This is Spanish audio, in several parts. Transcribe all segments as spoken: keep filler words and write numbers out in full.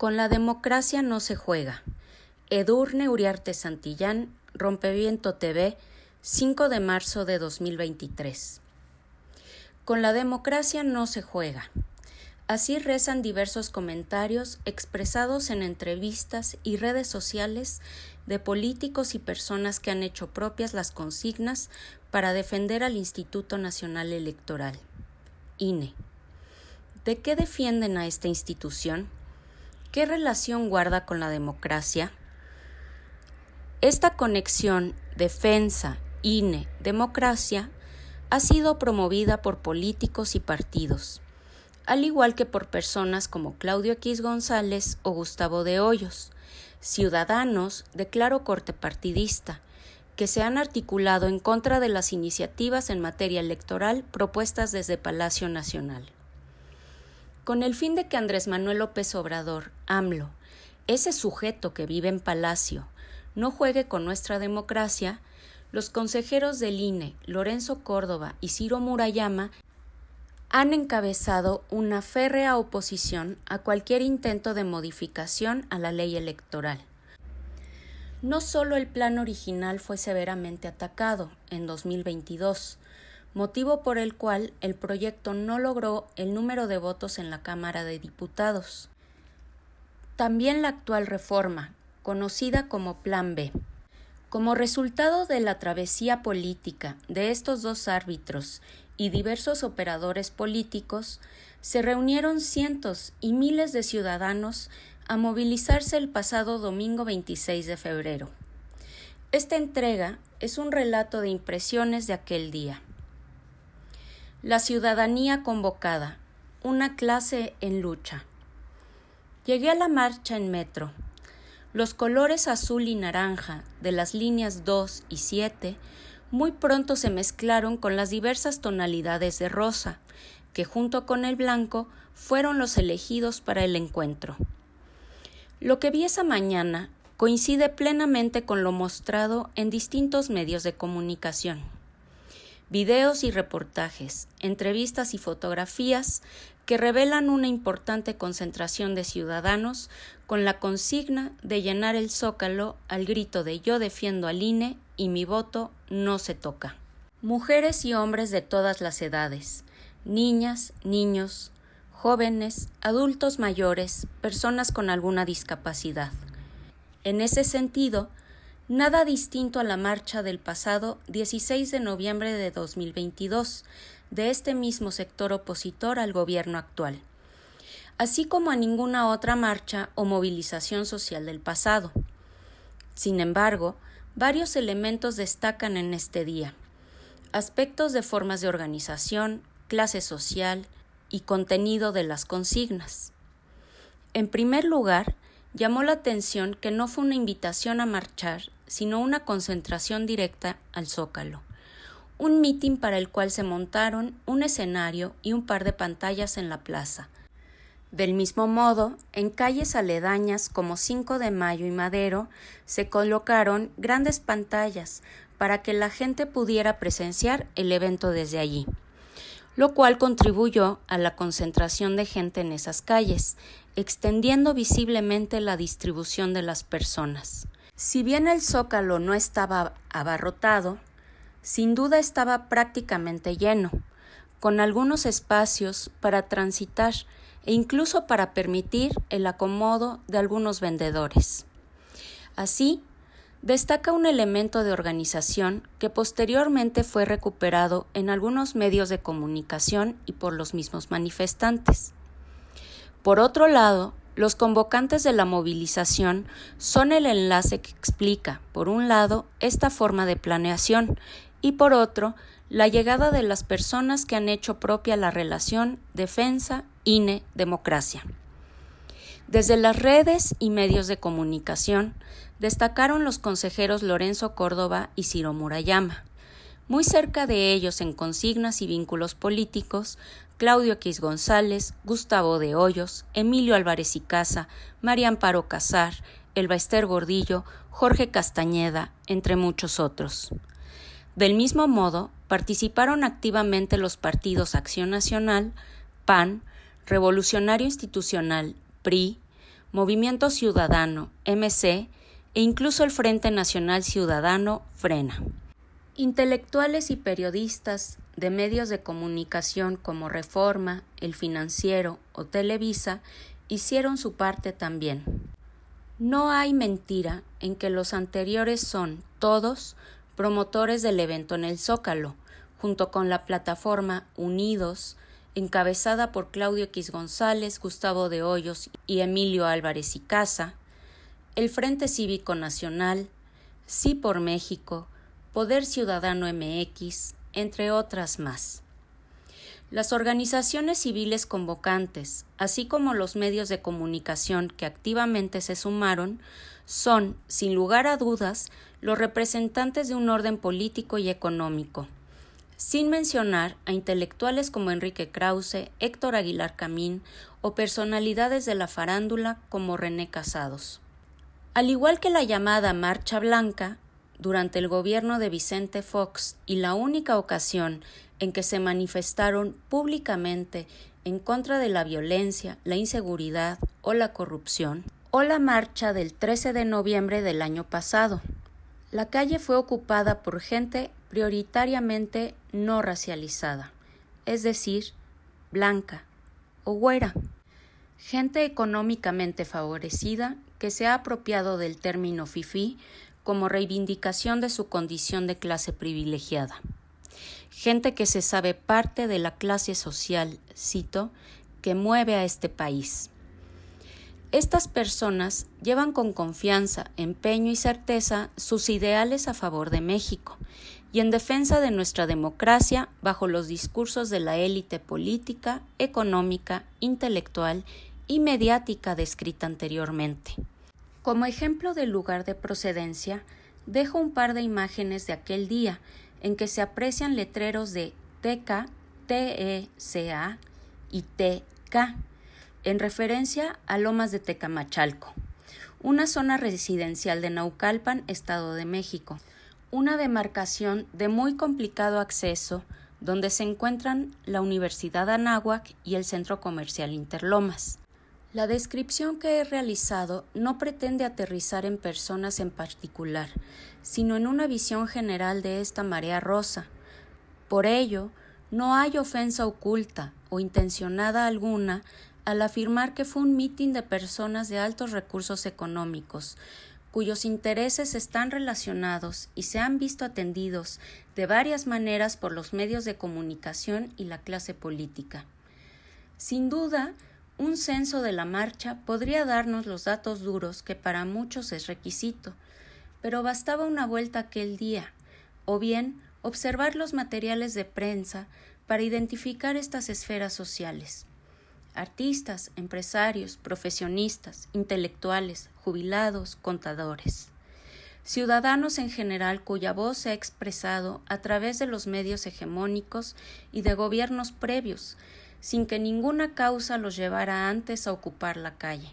Con la democracia no se juega. Edurne Uriarte Santillán, Rompeviento T V, cinco de marzo de dos mil veintitrés. Con la democracia no se juega. Así rezan diversos comentarios expresados en entrevistas y redes sociales de políticos y personas que han hecho propias las consignas para defender al Instituto Nacional Electoral, I N E. ¿De qué defienden a esta institución? ¿Qué relación guarda con la democracia? Esta conexión defensa, I N E, democracia, ha sido promovida por políticos y partidos, al igual que por personas como Claudio X González o Gustavo de Hoyos, ciudadanos de claro corte partidista, que se han articulado en contra de las iniciativas en materia electoral propuestas desde Palacio Nacional. Con el fin de que Andrés Manuel López Obrador, AMLO, ese sujeto que vive en Palacio, no juegue con nuestra democracia, los consejeros del I N E, Lorenzo Córdoba y Ciro Murayama, han encabezado una férrea oposición a cualquier intento de modificación a la ley electoral. No solo el plan original fue severamente atacado en dos mil veintidós, motivo por el cual el proyecto no logró el número de votos en la Cámara de Diputados. También la actual reforma, conocida como Plan B. Como resultado de la travesía política de estos dos árbitros y diversos operadores políticos, se reunieron cientos y miles de ciudadanos a movilizarse el pasado domingo veintiséis de febrero. Esta entrega es un relato de impresiones de aquel día. La ciudadanía convocada, una clase en lucha. Llegué a la marcha en metro. Los colores azul y naranja de las líneas dos y siete muy pronto se mezclaron con las diversas tonalidades de rosa, que junto con el blanco fueron los elegidos para el encuentro. Lo que vi esa mañana coincide plenamente con lo mostrado en distintos medios de comunicación. Videos y reportajes, entrevistas y fotografías que revelan una importante concentración de ciudadanos con la consigna de llenar el Zócalo al grito de "Yo defiendo al I N E y mi voto no se toca". Mujeres y hombres de todas las edades, niñas, niños, jóvenes, adultos mayores, personas con alguna discapacidad. En ese sentido, nada distinto a la marcha del pasado dieciséis de noviembre de dos mil veintidós, de este mismo sector opositor al gobierno actual, así como a ninguna otra marcha o movilización social del pasado. Sin embargo, varios elementos destacan en este día: aspectos de formas de organización, clase social y contenido de las consignas. En primer lugar, llamó la atención que no fue una invitación a marchar, sino una concentración directa al Zócalo, un mitin para el cual se montaron un escenario y un par de pantallas en la plaza. Del mismo modo, en calles aledañas como cinco de mayo y Madero se colocaron grandes pantallas para que la gente pudiera presenciar el evento desde allí, lo cual contribuyó a la concentración de gente en esas calles, extendiendo visiblemente la distribución de las personas. Si bien el Zócalo no estaba abarrotado, sin duda estaba prácticamente lleno, con algunos espacios para transitar e incluso para permitir el acomodo de algunos vendedores. Así, destaca un elemento de organización que posteriormente fue recuperado en algunos medios de comunicación y por los mismos manifestantes. Por otro lado, los convocantes de la movilización son el enlace que explica, por un lado, esta forma de planeación y por otro, la llegada de las personas que han hecho propia la relación defensa, I N E, democracia. Desde las redes y medios de comunicación, destacaron los consejeros Lorenzo Córdoba y Ciro Murayama. Muy cerca de ellos en consignas y vínculos políticos, Claudio X González, Gustavo de Hoyos, Emilio Álvarez y Casa, María Amparo Casar, Elba Ester Gordillo, Jorge Castañeda, entre muchos otros. Del mismo modo, participaron activamente los partidos Acción Nacional, P A N, Revolucionario Institucional, P R I, Movimiento Ciudadano, M C, e incluso el Frente Nacional Ciudadano, Frena. Intelectuales y periodistas de medios de comunicación como Reforma, El Financiero o Televisa hicieron su parte también. No hay mentira en que los anteriores son, todos, promotores del evento en el Zócalo, junto con la plataforma Unidos, encabezada por Claudio X González, Gustavo de Hoyos y Emilio Álvarez y Casa, el Frente Cívico Nacional, Sí por México, Poder Ciudadano M X, entre otras más. Las organizaciones civiles convocantes, así como los medios de comunicación que activamente se sumaron, son, sin lugar a dudas, los representantes de un orden político y económico, sin mencionar a intelectuales como Enrique Krause, Héctor Aguilar Camín o personalidades de la farándula como René Casados. Al igual que la llamada Marcha Blanca, durante el gobierno de Vicente Fox y la única ocasión en que se manifestaron públicamente en contra de la violencia, la inseguridad o la corrupción, o la marcha del trece de noviembre del año pasado. La calle fue ocupada por gente prioritariamente no racializada, es decir, blanca o güera, gente económicamente favorecida que se ha apropiado del término fifí como reivindicación de su condición de clase privilegiada. Gente que se sabe parte de la clase social, cito, que mueve a este país. Estas personas llevan con confianza, empeño y certeza sus ideales a favor de México y en defensa de nuestra democracia bajo los discursos de la élite política, económica, intelectual y mediática descrita anteriormente. Como ejemplo del lugar de procedencia, dejo un par de imágenes de aquel día en que se aprecian letreros de T K, T E C A y T K, en referencia a Lomas de Tecamachalco, una zona residencial de Naucalpan, Estado de México, una demarcación de muy complicado acceso donde se encuentran la Universidad Anáhuac y el Centro Comercial Interlomas. La descripción que he realizado no pretende aterrizar en personas en particular, sino en una visión general de esta marea rosa. Por ello, no hay ofensa oculta o intencionada alguna al afirmar que fue un mitin de personas de altos recursos económicos, cuyos intereses están relacionados y se han visto atendidos de varias maneras por los medios de comunicación y la clase política. Sin duda, un censo de la marcha podría darnos los datos duros que para muchos es requisito, pero bastaba una vuelta aquel día, o bien observar los materiales de prensa para identificar estas esferas sociales. Artistas, empresarios, profesionistas, intelectuales, jubilados, contadores. Ciudadanos en general cuya voz se ha expresado a través de los medios hegemónicos y de gobiernos previos, sin que ninguna causa los llevara antes a ocupar la calle.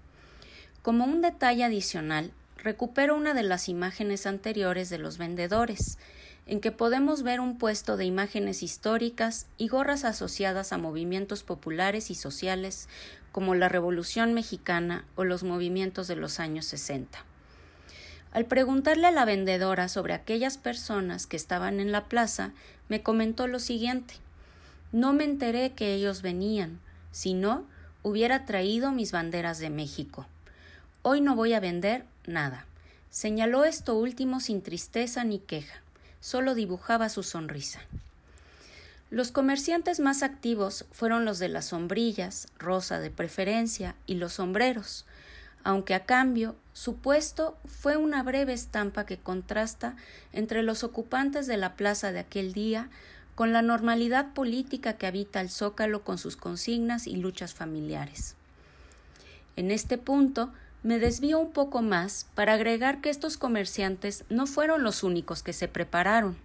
Como un detalle adicional, recupero una de las imágenes anteriores de los vendedores, en que podemos ver un puesto de imágenes históricas y gorras asociadas a movimientos populares y sociales como la Revolución Mexicana o los movimientos de los años sesenta. Al preguntarle a la vendedora sobre aquellas personas que estaban en la plaza, me comentó lo siguiente: no me enteré que ellos venían, si no, hubiera traído mis banderas de México. Hoy no voy a vender nada. Señaló esto último sin tristeza ni queja. Solo dibujaba su sonrisa. Los comerciantes más activos fueron los de las sombrillas, rosa de preferencia, y los sombreros, aunque a cambio su puesto fue una breve estampa que contrasta entre los ocupantes de la plaza de aquel día con la normalidad política que habita el Zócalo con sus consignas y luchas familiares. En este punto, me desvío un poco más para agregar que estos comerciantes no fueron los únicos que se prepararon.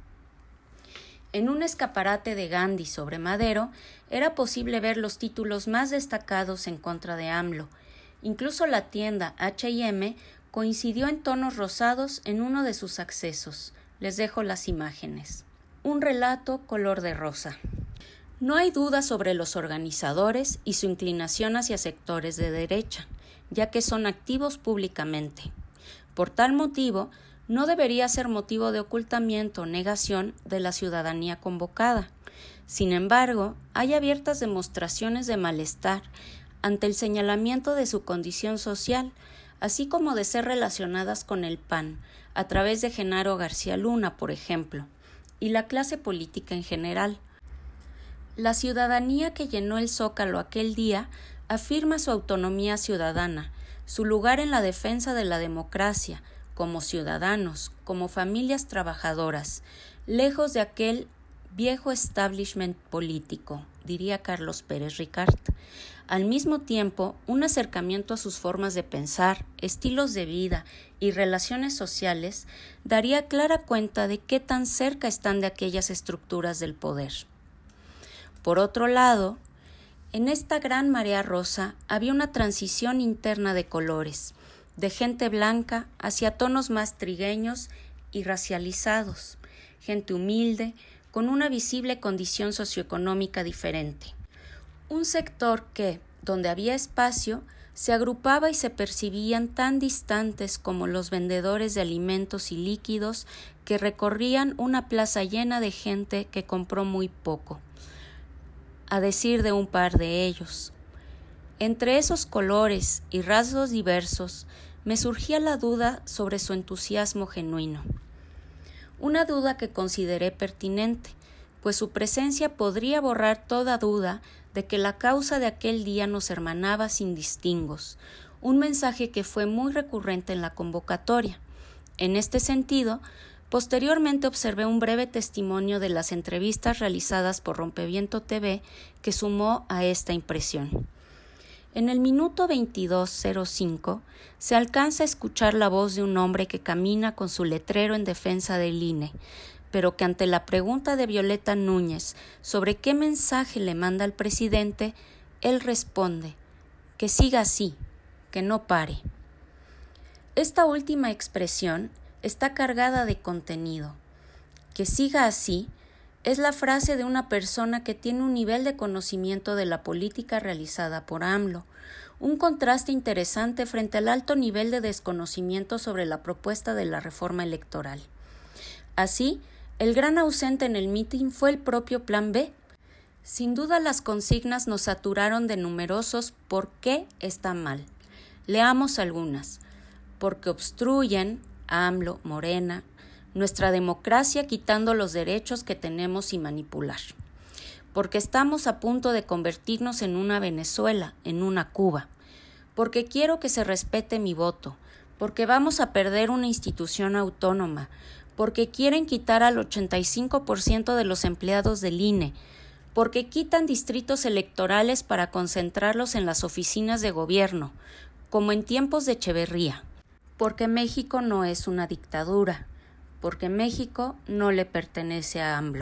En un escaparate de Gandhi sobre Madero era posible ver los títulos más destacados en contra de AMLO. Incluso la tienda H y M coincidió en tonos rosados en uno de sus accesos. Les dejo las imágenes. Un relato color de rosa. No hay duda sobre los organizadores y su inclinación hacia sectores de derecha. ya que son activos públicamente. Por tal motivo, no debería ser motivo de ocultamiento o negación de la ciudadanía convocada. Sin embargo, hay abiertas demostraciones de malestar ante el señalamiento de su condición social, así como de ser relacionadas con el P A N, a través de Genaro García Luna, por ejemplo, y la clase política en general. La ciudadanía que llenó el Zócalo aquel día afirma su autonomía ciudadana, su lugar en la defensa de la democracia, como ciudadanos, como familias trabajadoras, lejos de aquel viejo establishment político, diría Carlos Pérez Ricard. Al mismo tiempo, un acercamiento a sus formas de pensar, estilos de vida y relaciones sociales daría clara cuenta de qué tan cerca están de aquellas estructuras del poder. Por otro lado, en esta gran marea rosa había una transición interna de colores, de gente blanca hacia tonos más trigueños y racializados, gente humilde con una visible condición socioeconómica diferente. Un sector que, donde había espacio, se agrupaba y se percibían tan distantes como los vendedores de alimentos y líquidos que recorrían una plaza llena de gente que compró muy poco, a decir de un par de ellos. Entre esos colores y rasgos diversos, me surgía la duda sobre su entusiasmo genuino. Una duda que consideré pertinente, pues su presencia podría borrar toda duda de que la causa de aquel día nos hermanaba sin distingos, un mensaje que fue muy recurrente en la convocatoria. En este sentido, posteriormente observé un breve testimonio de las entrevistas realizadas por Rompeviento T V que sumó a esta impresión. En el minuto veintidós cero cinco se alcanza a escuchar la voz de un hombre que camina con su letrero en defensa del I N E, pero que ante la pregunta de Violeta Núñez sobre qué mensaje le manda al presidente, él responde: que siga así, que no pare. Esta última expresión está cargada de contenido. Que siga así es la frase de una persona que tiene un nivel de conocimiento de la política realizada por AMLO, un contraste interesante frente al alto nivel de desconocimiento sobre la propuesta de la reforma electoral. Así, el gran ausente en el mitin fue el propio Plan B. Sin duda las consignas nos saturaron de numerosos ¿por qué está mal? Leamos algunas. Porque obstruyen, AMLO, Morena, nuestra democracia quitando los derechos que tenemos y manipular. Porque estamos a punto de convertirnos en una Venezuela, en una Cuba. Porque quiero que se respete mi voto. Porque vamos a perder una institución autónoma. Porque quieren quitar al ochenta y cinco por ciento de los empleados del I N E. Porque quitan distritos electorales para concentrarlos en las oficinas de gobierno, como en tiempos de Echeverría. Porque México no es una dictadura. Porque México no le pertenece a AMLO.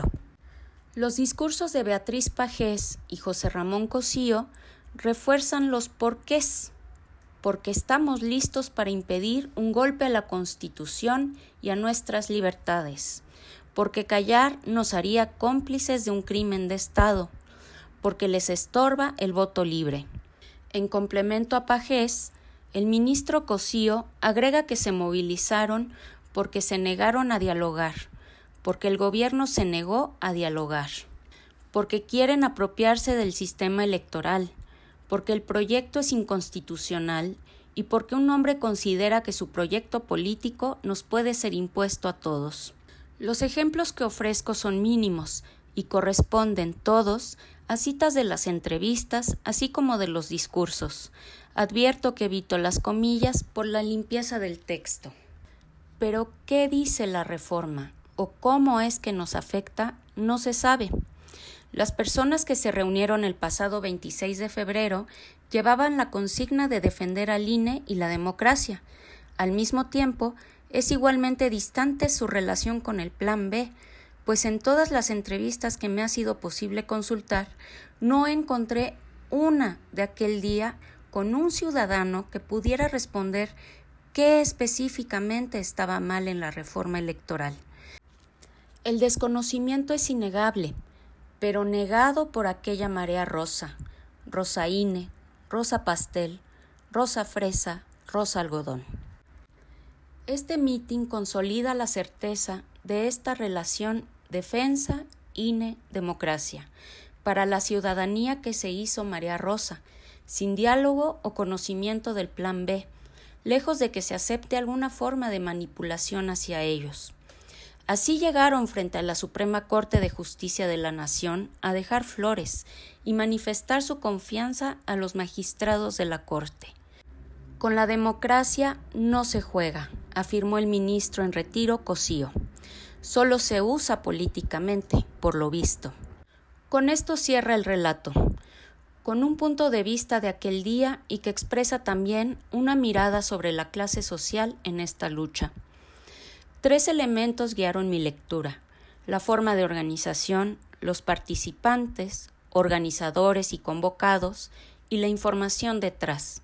Los discursos de Beatriz Pajés y José Ramón Cosío refuerzan los porqués, porque estamos listos para impedir un golpe a la Constitución y a nuestras libertades, porque callar nos haría cómplices de un crimen de Estado, porque les estorba el voto libre. En complemento a Pajés, el ministro Cosío agrega que se movilizaron porque se negaron a dialogar, porque el gobierno se negó a dialogar, porque quieren apropiarse del sistema electoral, porque el proyecto es inconstitucional y porque un hombre considera que su proyecto político nos puede ser impuesto a todos. Los ejemplos que ofrezco son mínimos y corresponden todos a citas de las entrevistas, así como de los discursos. Advierto que evito las comillas por la limpieza del texto. Pero, ¿qué dice la reforma? ¿O cómo es que nos afecta? No se sabe. Las personas que se reunieron el pasado veintiséis de febrero llevaban la consigna de defender al I N E y la democracia. Al mismo tiempo, es igualmente distante su relación con el Plan B, pues en todas las entrevistas que me ha sido posible consultar, no encontré una de aquel día con un ciudadano que pudiera responder qué específicamente estaba mal en la reforma electoral. El desconocimiento es innegable, pero negado por aquella marea rosa, rosa I N E, rosa pastel, rosa fresa, rosa algodón. Este mitin consolida la certeza de esta relación defensa, I N E, democracia, para la ciudadanía que se hizo María Rosa, sin diálogo o conocimiento del Plan B, lejos de que se acepte alguna forma de manipulación hacia ellos. Así llegaron frente a la Suprema Corte de Justicia de la Nación a dejar flores y manifestar su confianza a los magistrados de la Corte. Con la democracia no se juega, afirmó el ministro en retiro Cosío. Solo se usa políticamente, por lo visto. Con esto cierra el relato, con un punto de vista de aquel día y que expresa también una mirada sobre la clase social en esta lucha. Tres elementos guiaron mi lectura: la forma de organización, los participantes, organizadores y convocados, y la información detrás.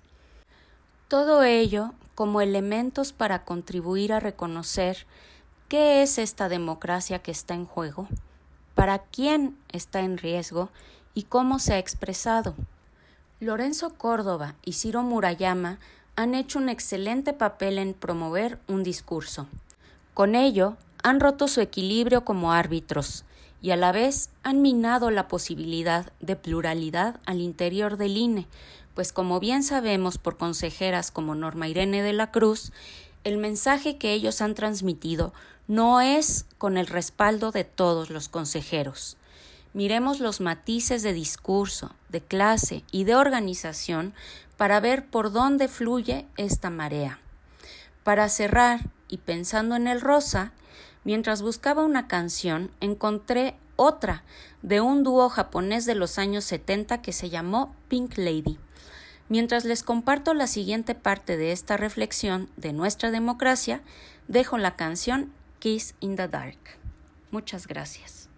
Todo ello como elementos para contribuir a reconocer qué es esta democracia que está en juego, para quién está en riesgo y cómo se ha expresado. Lorenzo Córdoba y Ciro Murayama han hecho un excelente papel en promover un discurso. Con ello, han roto su equilibrio como árbitros y a la vez han minado la posibilidad de pluralidad al interior del I N E, pues como bien sabemos por consejeras como Norma Irene de la Cruz, el mensaje que ellos han transmitido no es con el respaldo de todos los consejeros. Miremos los matices de discurso, de clase y de organización para ver por dónde fluye esta marea. Para cerrar, y pensando en el rosa, mientras buscaba una canción, encontré otra de un dúo japonés de los años setenta que se llamó Pink Lady. Mientras les comparto la siguiente parte de esta reflexión de nuestra democracia, dejo la canción Kiss in the Dark. Muchas gracias.